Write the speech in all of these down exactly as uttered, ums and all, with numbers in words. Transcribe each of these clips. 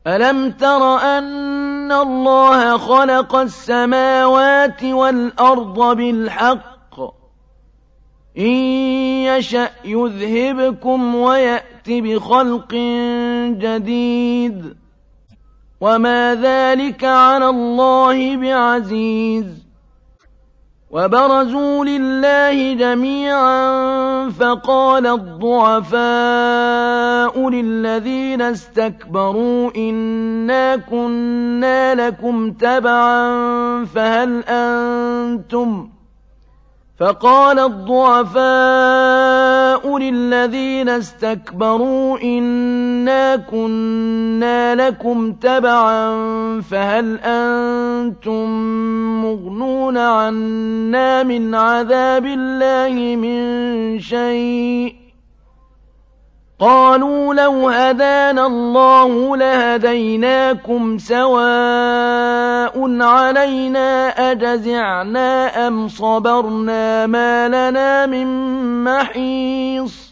أَلَمْ تَرَ أَنَّ اللَّهَ خَلَقَ السَّمَاوَاتِ وَالْأَرْضَ بِالْحَقِّ ۚ إِن يَشَأْ يُذْهِبْكُمْ وَيَأْتِ بِخَلْقٍ جَدِيدٍ ۚ وَمَا ذَٰلِكَ عَلَى اللَّهِ بِعَزِيزٍ. وَبَرَزُوا لِلَّهِ جَمِيعًا فَقَالَ الضُّعَفَاءُ لِلَّذِينَ اسْتَكْبَرُوا إِنَّا كُنَّا لَكُمْ تَبَعًا فَهَلْ أَنتُمْ فقال الضعفاء للذين استكبروا إنا كنا لكم تبعا فهل أنتم مغنون عنا من عذاب الله من شيء قالوا لو هدانا الله لهديناكم سواء علينا أجزعنا أم صبرنا ما لنا من محيص.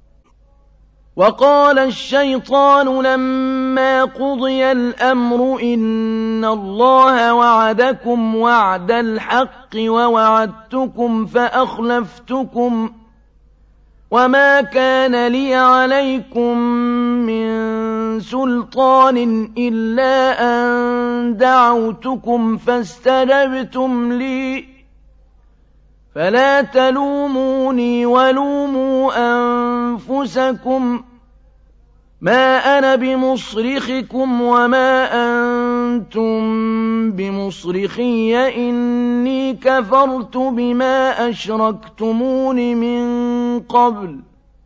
وقال الشيطان لما قضي الأمر إن الله وعدكم وعد الحق ووعدتكم فأخلفتكم وما كان لي عليكم من سلطان إلا أن دعوتكم فاستجبتم لي فلا تلوموني ولوموا أنفسكم ما أنا بمصرخكم وما أنتم بمصرخي إني كفرت بما أشركتمون من قبل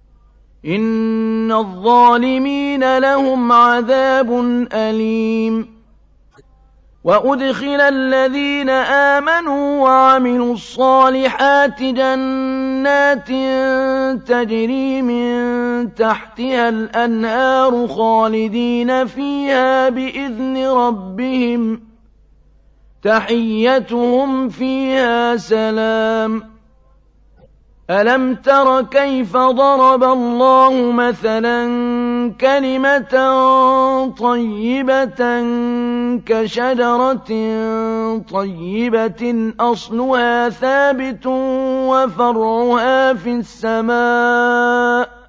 إن الظالمين لهم عذاب أليم. وأدخل الذين آمنوا وعملوا الصالحات جنات تجري من تحتها الأنهار خالدين فيها بإذن ربهم تحيتهم فيها سلام. ألم تر كيف ضرب الله مثلا كلمة طيبة كشجرة طيبة أصلها ثابت وفرعها في السماء